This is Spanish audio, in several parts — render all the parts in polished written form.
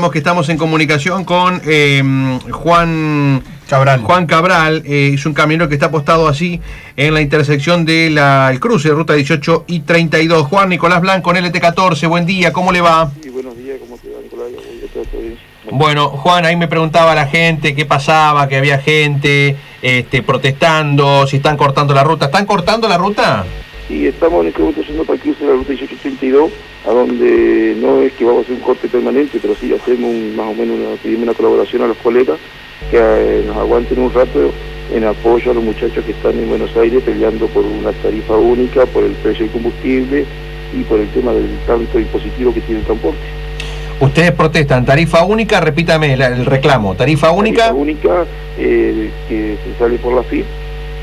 decíamos que estamos en comunicación con Juan Cabral, es un camionero que está apostado así en la intersección del cruce de ruta 18 y 32. Juan Nicolás Blanco en LT14, buen día, ¿cómo le va? Sí, buenos días, ¿cómo te va, Nicolás? Bueno, Juan, ahí me preguntaba la gente qué pasaba, que había gente protestando, si están cortando la ruta. ¿Están cortando la ruta? Sí, estamos en este momento yendo para el cruce de la ruta 1832, a donde no es que vamos a hacer un corte permanente, pero sí hacemos más o menos pedimos una colaboración a los colegas que nos aguanten un rato en apoyo a los muchachos que están en Buenos Aires peleando por una tarifa única, por el precio del combustible y por el tema del tanto impositivo que tiene el transporte. Ustedes protestan tarifa única, repítame el reclamo, tarifa única. Tarifa única que se sale por la FIP,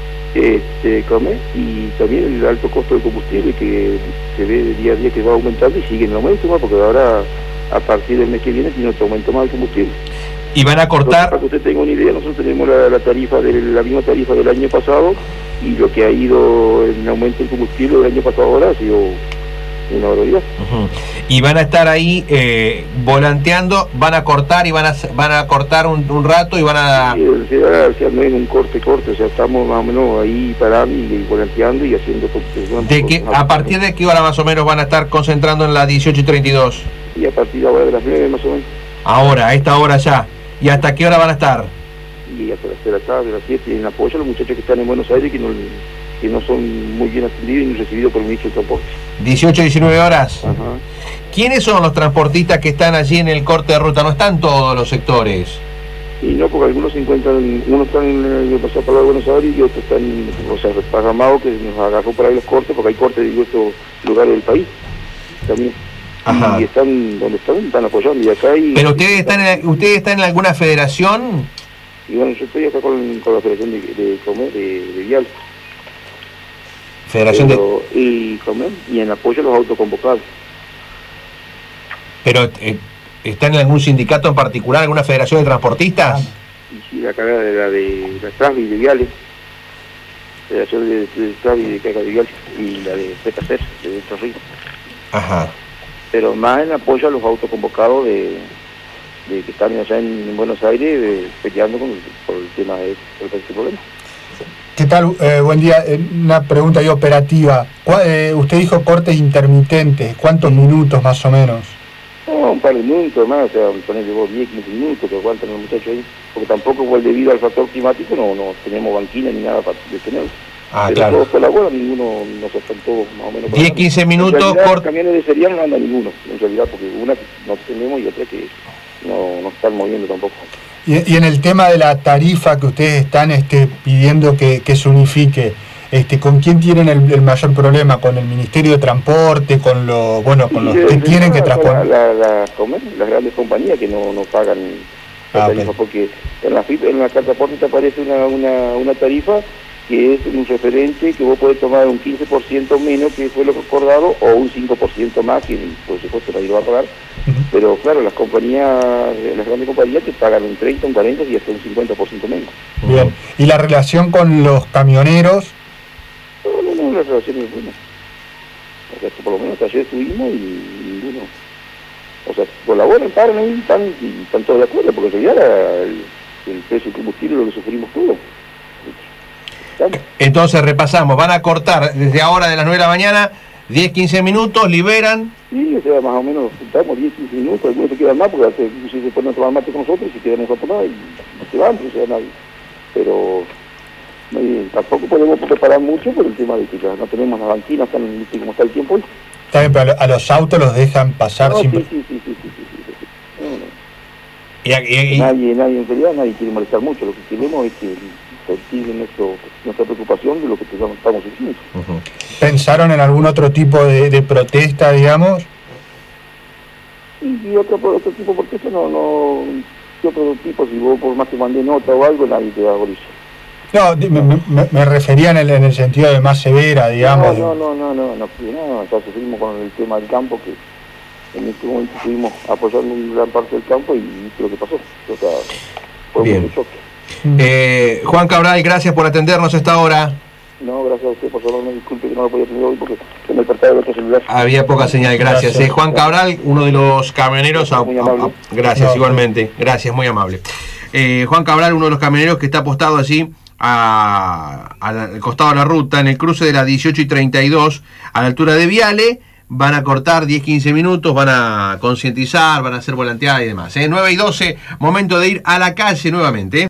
y también el alto costo del combustible que se ve de día a día que va aumentando y sigue en aumento más, porque ahora a partir del mes que viene tiene otro aumento más el combustible. ¿Y van a cortar? Entonces, para que usted tenga una idea, nosotros tenemos la tarifa la misma tarifa del año pasado, y lo que ha ido en aumento del combustible del año pasado ahora ha sido una barbaridad. Y van a estar ahí volanteando, van a cortar y van a cortar un rato y van a... Sí, o sea, no es un corte, o sea, estamos más o menos ahí parando y volanteando y haciendo... ¿A partir de qué hora más o menos van a estar concentrando en la 18 y 32? Y a partir de ahora de las 9 más o menos. Ahora, a esta hora ya. ¿Y hasta qué hora van a estar? Y hasta las tarde, las 7, en apoyo a los muchachos que están en Buenos Aires, que no son muy bien atendidos y recibidos por el ministro de Transporte. 18, 19 horas. Ajá. ¿Quiénes son los transportistas que están allí en el corte de ruta? ¿No están todos los sectores? Y no, porque algunos se encuentran, unos están en el pasapalabra de Buenos Aires y otros están, Parramado, que nos agarró por ahí los cortes, porque hay cortes de diversos lugares del país también. Ajá. Y están donde están apoyando. Y acá hay... ¿Pero ustedes están en alguna federación? Y bueno, yo estoy acá con la federación de Vial. Federación y en apoyo a los autoconvocados. ¿Pero están en algún sindicato en particular, alguna federación de transportistas? Y sí, la carga de la Trasvi de Viales, Federación de Trasvi de Carga de Viales, y la de PKC de Entre Ríos. Ajá. Pero más en apoyo a los autoconvocados de que están allá en Buenos Aires peleando por el tema de este problema. ¿Qué tal? Buen día. Una pregunta ahí operativa. Usted dijo cortes intermitentes. ¿Cuántos minutos más o menos? No, un par de minutos más, o sea, ponerle vos 10, 15 minutos que aguantan los muchachos ahí. Porque tampoco, debido al factor climático, no tenemos banquina ni nada para detenerlos. Ah, pero claro. Todos colaboran, ninguno nos todos más o menos. 10, 15 minutos. Los camiones de serial no anda ninguno, en realidad, porque una que no tenemos y otra que no están moviendo tampoco. Y en el tema de la tarifa que ustedes están pidiendo que se unifique, ¿con quién tienen el mayor problema? ¿Con el Ministerio de Transporte? ¿Con los que tienen que transportar? Las grandes compañías que no pagan la tarifa, porque en la carta aporte te aparece una tarifa que es un referente que vos podés tomar un 15% menos que fue lo acordado, o un 5% más, que por supuesto nadie lo va a pagar. Pero claro, las grandes compañías te pagan un 30, un 40 y hasta un 50% menos. Bien, ¿y la relación con los camioneros? No, la relación es buena. O sea, por lo menos ayer estuvimos y ninguno... O sea, colaboran, paran ahí, están todos de acuerdo, porque en realidad el precio del combustible lo que sufrimos todos. Entonces repasamos, van a cortar desde ahora de las 9 de la mañana, 10, 15 minutos, liberan. Sí, o sea, más o menos estamos 10, 15 minutos, algunos se quedan más porque se ponen a tomar mate con nosotros y se quedan un rato más y se van, pues, o sea, nadie. Pero tampoco podemos preparar mucho por el tema de que ya no tenemos las banquinas tan como está el tiempo hoy. Está bien, pero a los autos los dejan pasar siempre. Sí. Nadie, en realidad, nadie quiere molestar mucho. Lo que queremos es que sentir nuestra preocupación de lo que estamos sufriendo. ¿Pensaron en algún otro tipo de protesta, digamos? Y otro tipo de protesta no. ¿Qué otro tipo? Si vos por más que mandé nota o algo, nadie te da bolilla. No, me refería en el sentido de más severa, digamos. No, ya sufrimos con el tema del campo, que en este momento estuvimos apoyando en gran parte del campo y lo que pasó. O sea, fue mucho choque. Juan Cabral, gracias por atendernos a esta hora. No, gracias a usted por favor, me disculpe que no lo podía tener hoy porque se me despertaba el otro celular. Había poca señal, gracias. Juan Cabral, uno de los camioneros... gracias, igualmente. Gracias, muy amable. Juan Cabral, uno de los camioneros que está apostado allí al costado de la ruta, en el cruce de la 18 y 32, a la altura de Viale. Van a cortar 10-15 minutos, van a concientizar, van a hacer volanteada y demás. 9 y 12, momento de ir a la calle nuevamente.